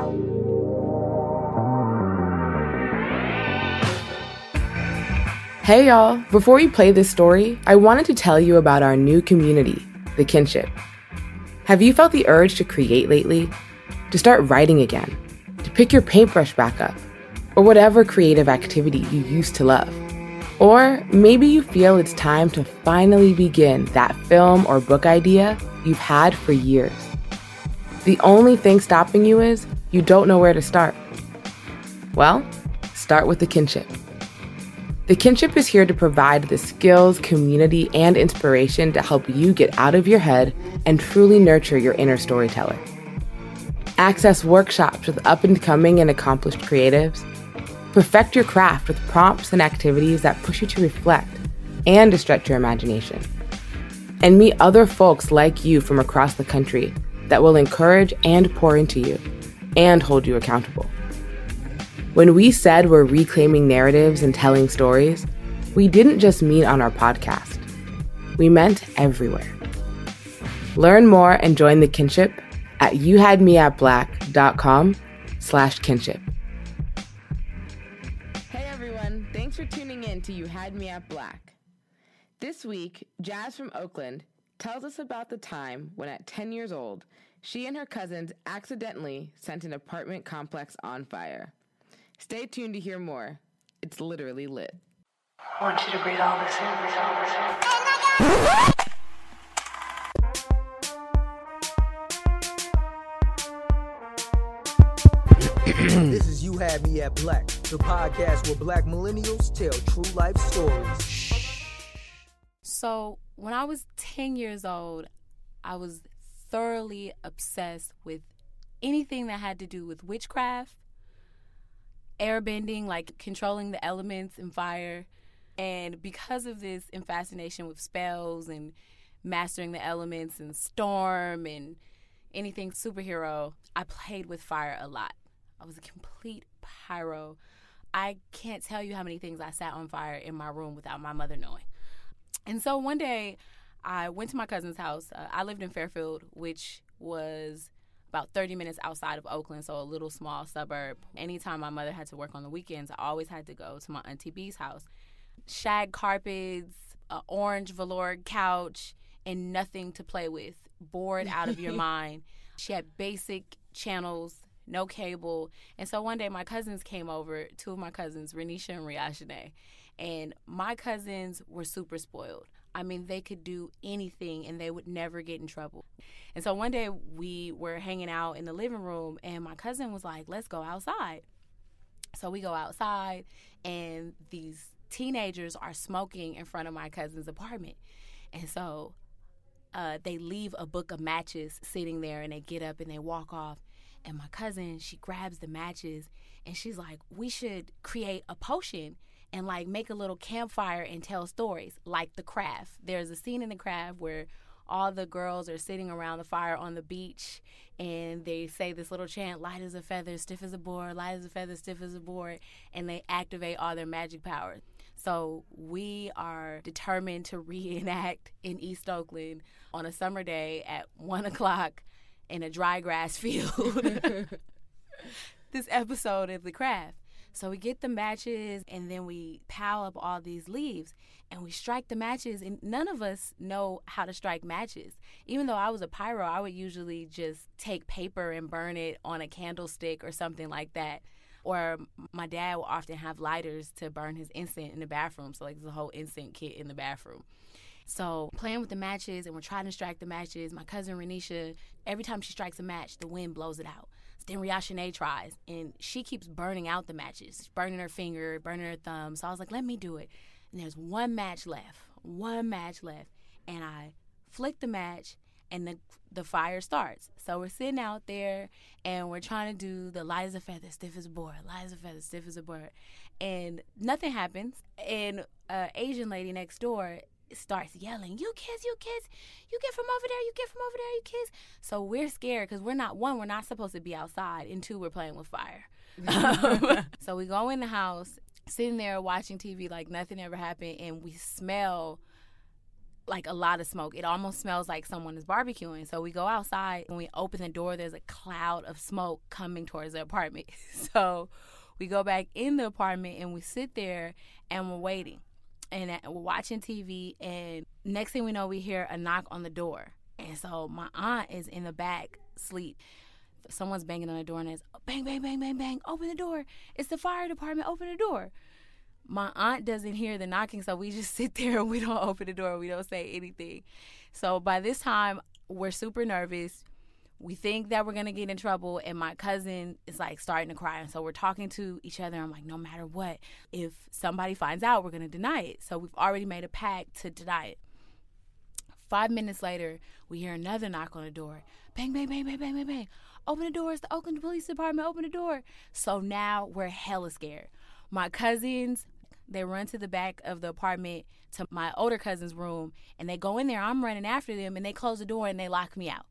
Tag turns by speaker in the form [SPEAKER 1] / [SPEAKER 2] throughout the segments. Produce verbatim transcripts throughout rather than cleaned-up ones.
[SPEAKER 1] Hey y'all, before we play this story, I wanted to tell you about our new community, The Kinship. Have you felt the urge to create lately? To start writing again? To pick your paintbrush back up? Or whatever creative activity you used to love? Or maybe you feel it's time to finally begin that film or book idea you've had for years. The only thing stopping you is you don't know where to start. Well, start with The Kinship. The Kinship is here to provide the skills, community, and inspiration to help you get out of your head and truly nurture your inner storyteller. Access workshops with up-and-coming and accomplished creatives. Perfect your craft with prompts and activities that push you to reflect and to stretch your imagination. And meet other folks like you from across the country that will encourage and pour into you and hold you accountable. When we said we're reclaiming narratives and telling stories, we didn't just mean on our podcast. We meant everywhere. Learn more and join The Kinship at youhadmeatblack.com slash kinship.
[SPEAKER 2] Hey everyone, thanks for tuning in to You Had Me at Black. This week, Jazz from Oakland tells us about the time when at ten years old, she and her cousins accidentally set an apartment complex on fire. Stay tuned to hear more. It's literally lit.
[SPEAKER 3] I want you to breathe all this in, breathe all this in.
[SPEAKER 4] This is You Had Me at Black, the podcast where black millennials tell true life stories.
[SPEAKER 5] So when I was ten years old, I was thoroughly obsessed with anything that had to do with witchcraft, airbending, like controlling the elements and fire. And because of this fascination with spells and mastering the elements and storm and anything superhero, I played with fire a lot. I was a complete pyro. I can't tell you how many things I sat on fire in my room without my mother knowing. And so one day I went to my cousin's house. Uh, I lived in Fairfield, which was about thirty minutes outside of Oakland, so a little small suburb. Anytime my mother had to work on the weekends, I always had to go to my Auntie B's house. Shag carpets, an orange velour couch, and nothing to play with. Bored out of your mind. She had basic channels, no cable. And so one day my cousins came over, two of my cousins, Renisha and Riashane. And my cousins were super spoiled. I mean, they could do anything and they would never get in trouble. And so one day we were hanging out in the living room and my cousin was like, let's go outside. So we go outside and these teenagers are smoking in front of my cousin's apartment. And so uh, they leave a book of matches sitting there and they get up and they walk off. And my cousin, she grabs the matches and she's like, we should create a potion and like make a little campfire and tell stories like The Craft. There's a scene in The Craft where all the girls are sitting around the fire on the beach and they say this little chant, light as a feather, stiff as a board, light as a feather, stiff as a board, and they activate all their magic powers. So we are determined to reenact in East Oakland on a summer day at one o'clock in a dry grass field this episode of The Craft. So we get the matches and then we pile up all these leaves and we strike the matches, and none of us know how to strike matches. Even though I was a pyro, I would usually just take paper and burn it on a candlestick or something like that. Or my dad would often have lighters to burn his incense in the bathroom. So like there's a whole incense kit in the bathroom. So playing with the matches and we're trying to strike the matches. My cousin Renisha, every time she strikes a match, the wind blows it out. Then Riashane tries, and she keeps burning out the matches, burning her finger, burning her thumb. So I was like, let me do it. And there's one match left, one match left. And I flick the match, and the the fire starts. So we're sitting out there, and we're trying to do the light as a feather, stiff as a board, light as a feather, stiff as a board. And nothing happens. And an Asian lady next door starts yelling, you kids, you kids, you get from over there, you get from over there, you kids. So we're scared because we're not, one, we're not supposed to be outside, and two, we're playing with fire. um, so we go in the house, sitting there watching T V like nothing ever happened, and we smell like a lot of smoke. It almost smells like someone is barbecuing. So we go outside. When we open the door, there's a cloud of smoke coming towards the apartment. So we go back in the apartment and we sit there and we're waiting. And we're watching T V. And next thing we know, we hear a knock on the door. And so my aunt is in the back asleep. Someone's banging on the door and it's bang, bang, bang, bang, bang. Open the door. It's the fire department. Open the door. My aunt doesn't hear the knocking, so we just sit there and we don't open the door. We don't say anything. So by this time, we're super nervous. We think that we're going to get in trouble, and my cousin is, like, starting to cry. And so we're talking to each other. I'm like, no matter what, if somebody finds out, we're going to deny it. So we've already made a pact to deny it. Five minutes later, we hear another knock on the door. Bang, bang, bang, bang, bang, bang, bang. Open the door. It's the Oakland Police Department. Open the door. So now we're hella scared. My cousins, they run to the back of the apartment to my older cousin's room, and they go in there. I'm running after them, and they close the door, and they lock me out.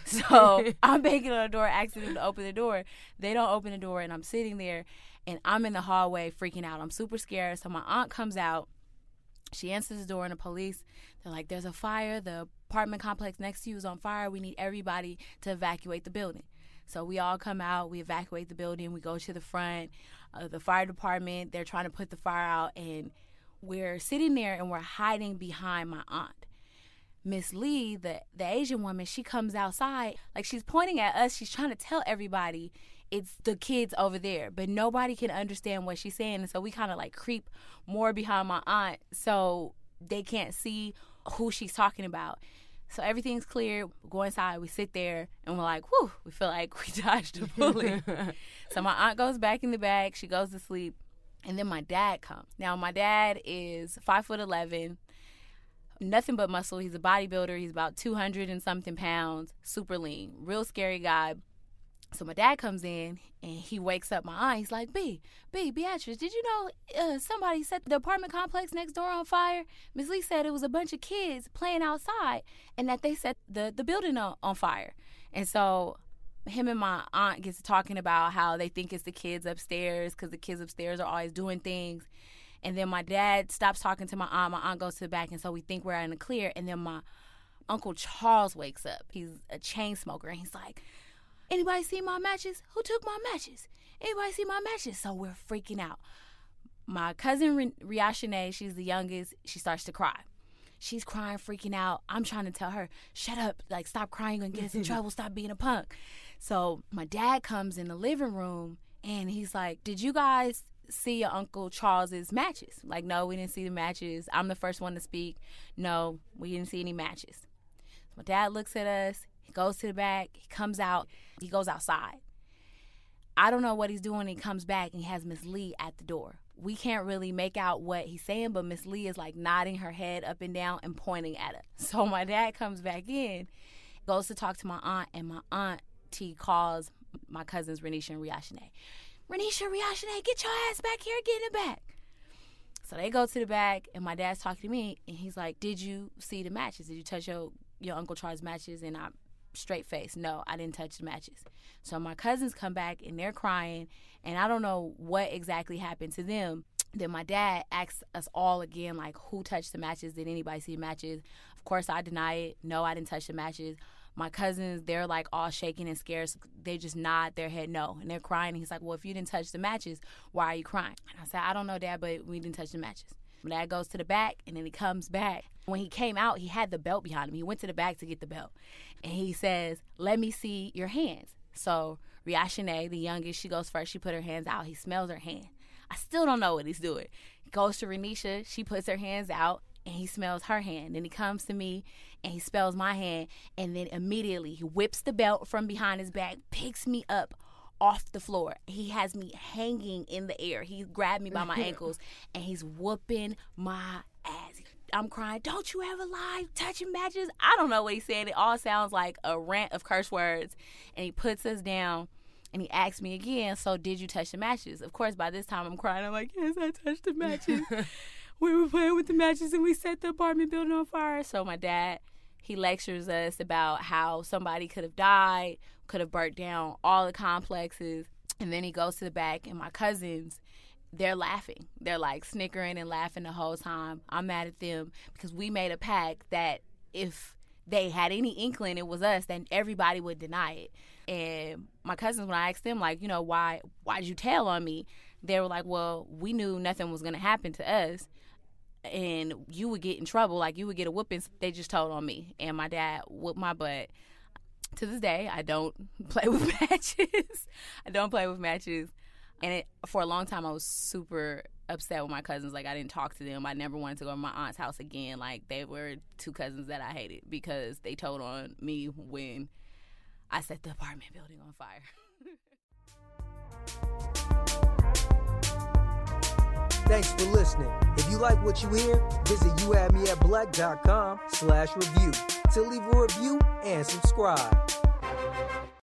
[SPEAKER 5] So I'm banging on the door, asking them to open the door. They don't open the door, and I'm sitting there, and I'm in the hallway freaking out. I'm super scared. So my aunt comes out. She answers the door, and the police, they're like, there's a fire. The apartment complex next to you is on fire. We need everybody to evacuate the building. So we all come out. We evacuate the building. We go to the front. Uh, the fire department, they're trying to put the fire out, and we're sitting there and we're hiding behind my aunt. Miss Lee, the, the Asian woman, she comes outside. Like, she's pointing at us. She's trying to tell everybody it's the kids over there, but nobody can understand what she's saying. And so we kind of, like, creep more behind my aunt so they can't see who she's talking about. So everything's clear. We go inside. We sit there, and we're like, whew, we feel like we dodged a bullet. So my aunt goes back in the bag. She goes to sleep. And then my dad comes. Now, my dad is five foot eleven, nothing but muscle. He's a bodybuilder. He's about two hundred and something pounds, super lean, real scary guy. So my dad comes in, and he wakes up my aunt. He's like, B, B, Beatrice, did you know uh, somebody set the apartment complex next door on fire? Miss Lee said it was a bunch of kids playing outside and that they set the, the building on, on fire. And so him and my aunt gets to talking about how they think it's the kids upstairs because the kids upstairs are always doing things. And then my dad stops talking to my aunt. My aunt goes to the back, and so we think we're in the clear. And then my Uncle Charles wakes up. He's a chain smoker, and he's like, anybody see my matches? Who took my matches? Anybody see my matches? So we're freaking out. My cousin Riashane, she's the youngest, she starts to cry. She's crying, freaking out. I'm trying to tell her, shut up, like, stop crying, you're gonna get us in trouble, stop being a punk. So my dad comes in the living room, and he's like, did you guys see your Uncle Charles's matches? Like, no, we didn't see the matches. I'm the first one to speak. No, we didn't see any matches. So my dad looks at us. He goes to the back. He comes out. He goes outside. I don't know what he's doing. He comes back, and he has Miss Lee at the door. We can't really make out what he's saying, but Miss Lee is, like, nodding her head up and down and pointing at us. So my dad comes back in, goes to talk to my aunt, and my auntie calls my cousins Renisha and Riashane. Renisha, Riashane, get your ass back here. Get in the back. So they go to the back, and my dad's talking to me, and he's like, did you see the matches? Did you touch your, your Uncle Charles' matches? And I'm straight face, no, I didn't touch the matches. So my cousins come back, and they're crying, and I don't know what exactly happened to them. Then my dad asks us all again, like, who touched the matches? Did anybody see the matches? Of course, I deny it. No, I didn't touch the matches. My cousins, they're, like, all shaking and scared. So they just nod their head no, and they're crying. And he's like, well, if you didn't touch the matches, why are you crying? And I said, I don't know, Dad, but we didn't touch the matches. My dad goes to the back, and then he comes back. When he came out, he had the belt behind him. He went to the back to get the belt. And he says, let me see your hands. So Riashane, the youngest, she goes first. She put her hands out. He smells her hand. I still don't know what he's doing. He goes to Renisha. She puts her hands out, and he smells her hand. Then he comes to me, and he smells my hand. And then immediately he whips the belt from behind his back, picks me up off the floor. He has me hanging in the air. He grabbed me by my ankles, and he's whooping my ass. I'm crying, don't you ever lie, touching matches. I don't know what he's saying. It all sounds like a rant of curse words. And he puts us down, and he asks me again, so did you touch the matches? Of course, by this time I'm crying. I'm like, yes, I touched the matches. We were playing with the matches, and we set the apartment building on fire. So my dad, he lectures us about how somebody could have died, could have burnt down all the complexes. And then he goes to the back, and my cousins, they're laughing. They're like snickering and laughing the whole time. I'm mad at them because we made a pact that if they had any inkling it was us, then everybody would deny it. And my cousins, when I asked them, like, you know, why why did you tell on me? They were like, well, we knew nothing was going to happen to us and you would get in trouble. Like, you would get a whooping. They just told on me. And my dad whooped my butt. To this day, I don't play with matches. I don't play with matches. And it, for a long time, I was super upset with my cousins. Like, I didn't talk to them. I never wanted to go to my aunt's house again. Like, they were two cousins that I hated because they told on me when I set the apartment building on fire.
[SPEAKER 4] Thanks for listening. If you like what you hear, visit you had me at black dot com slash review to leave a review and subscribe.